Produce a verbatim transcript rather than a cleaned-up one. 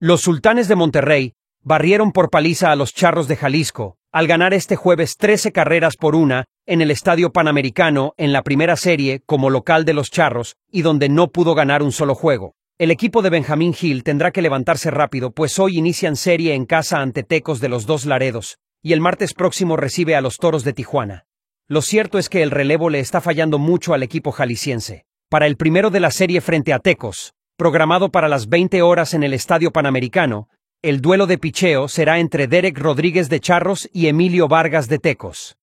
Los Sultanes de Monterrey barrieron por paliza a los Charros de Jalisco, al ganar este jueves trece carreras por una en el Estadio Panamericano en la primera serie como local de los Charros y donde no pudo ganar un solo juego. El equipo de Benjamín Gil tendrá que levantarse rápido, pues hoy inician serie en casa ante Tecos de los Dos Laredos y el martes próximo recibe a los Toros de Tijuana. Lo cierto es que el relevo le está fallando mucho al equipo jalisciense. Para el primero de la serie frente a Tecos, programado para las veinte horas en el Estadio Panamericano, el duelo de picheo será entre Derek Rodríguez de Charros y Emilio Vargas de Tecos.